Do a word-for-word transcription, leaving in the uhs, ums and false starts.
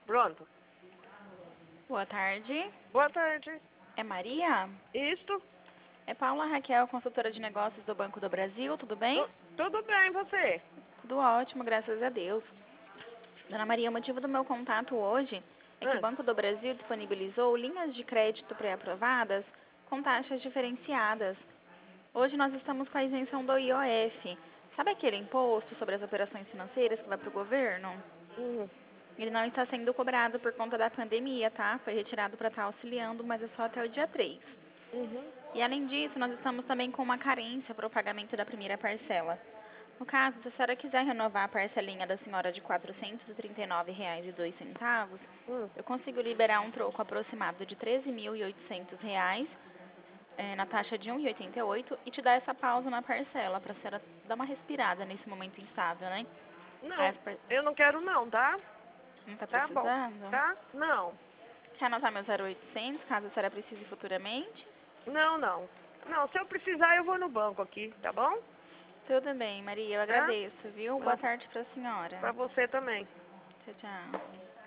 Pronto. Boa tarde. Boa tarde. É Maria? Isto? É Paula Raquel, consultora de negócios do Banco do Brasil, tudo bem? Tu- tudo bem, você? Tudo ótimo, graças a Deus. Dona Maria, o motivo do meu contato hoje é que o Hum. Banco do Brasil disponibilizou linhas de crédito pré-aprovadas com taxas diferenciadas. Hoje nós estamos com a isenção do I O F. Sabe aquele imposto sobre as operações financeiras que vai para o governo? Uhum. Ele não está sendo cobrado por conta da pandemia, tá? Foi retirado para estar auxiliando, mas é só até o dia três. Uhum. E além disso, nós estamos também com uma carência para o pagamento da primeira parcela. No caso, se a senhora quiser renovar a parcelinha da senhora de quatrocentos e trinta e nove reais e dois centavos, Hum. eu consigo liberar um troco aproximado de treze mil e oitocentos reais é, na taxa de um vírgula oitenta e oito e te dar essa pausa na parcela para a senhora dar uma respirada nesse momento instável, né? Aí Não, as par- eu não quero não, tá? Não está Tá bom. precisando? Tá? Não. Quer anotar meu zero oitocentos, caso a senhora precise futuramente? Não, não. Não, se eu precisar eu vou no banco aqui, tá bom? Tudo bem, Maria, eu Tá? agradeço, viu? Boa Ah, tarde para a senhora. pra você também. Tchau, tchau.